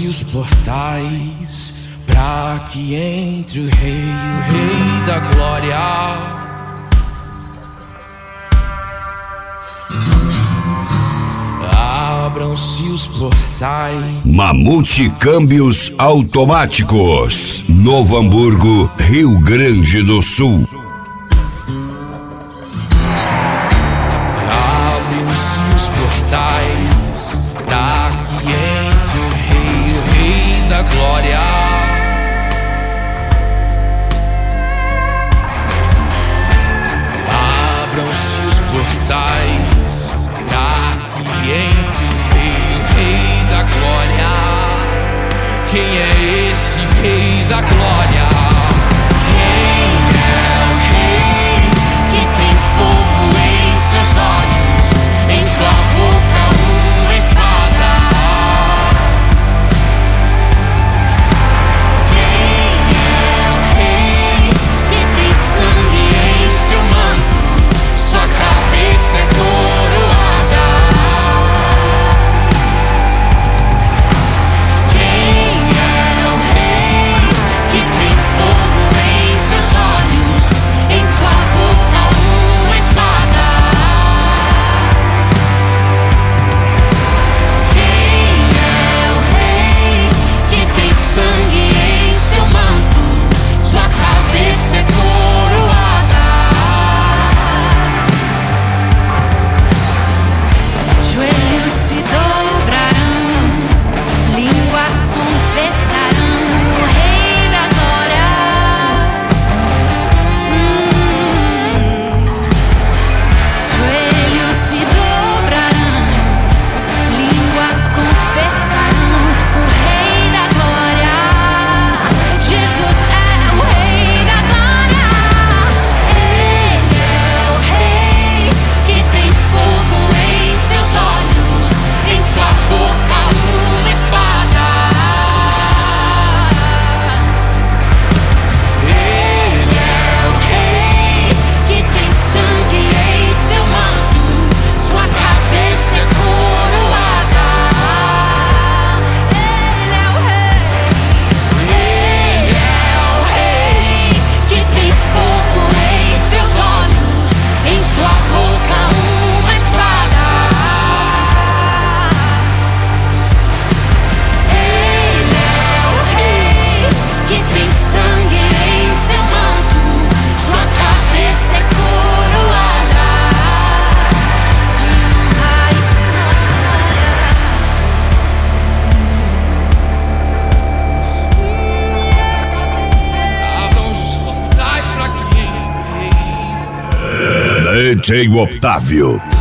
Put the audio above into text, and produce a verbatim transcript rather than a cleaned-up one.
Abram-se os portais pra que entre o Rei, o Rei da Glória. Abram-se os portais. Mamute Câmbios Automáticos, Novo Hamburgo, Rio Grande do Sul. Abrem-se os portais pra que entre o Rei, o Rei da Glória. Abram-se os portais pra que entre o Rei, o Rei da Glória. Quem é esse Rei da Glória? Quem é o Rei que tem fogo em seus olhos, em sua boca uma espada? Quem é o Rei que tem sangue em seu manto, sua cabeça é coroada? Quem é o Rei que tem fogo em seus olhos, em sua boca uma espada? Quem é o Rei que tem sangue em seu manto, sua cabeça é coroada? Joelhos se dobrarão, línguas confessarão o Rei da Glória. Hum. Joelhos se dobrarão, línguas confessarão o Rei da Glória. Jesus é o Rei da Glória. Ele é o Rei que tem fogo em seus olhos, em sua boca uma espada. Ele é o Rei que tem sangue em seu manto, sua cabeça é coroada. Ele é o Rei. Ele é o Rei que tem fogo em seus olhos, em sua boca uma espada. Ele é o Rei que tem sangue em seu manto, sua cabeça é coroada. Abram os portais pra que entre o Rei. D J Octávio.